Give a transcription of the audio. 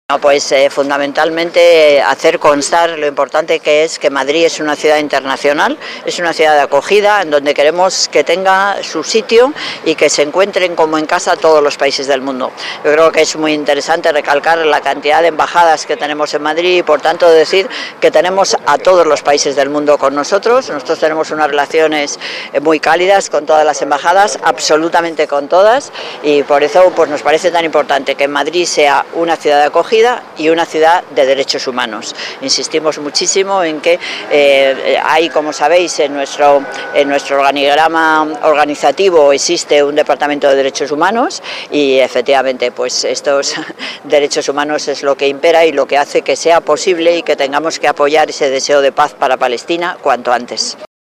No, pues fundamentalmente hacer constar lo importante que es que Madrid es una ciudad internacional, es una ciudad de acogida en donde queremos que tenga su sitio y que se encuentren como en casa todos los países del mundo. Yo creo que es muy interesante recalcar la cantidad de embajadas que tenemos en Madrid y por tanto decir que tenemos a todos los países del mundo con nosotros. Nosotros tenemos unas relaciones muy cálidas con todas las embajadas, absolutamente con todas, y por eso pues nos parece tan importante que Madrid sea una ciudad de acogida y una ciudad de derechos humanos. Insistimos muchísimo en que hay, como sabéis, en nuestro organigrama organizativo existe un departamento de derechos humanos y efectivamente pues estos derechos humanos es lo que impera y lo que hace que sea posible y que tengamos que apoyar ese deseo de paz para Palestina cuanto antes.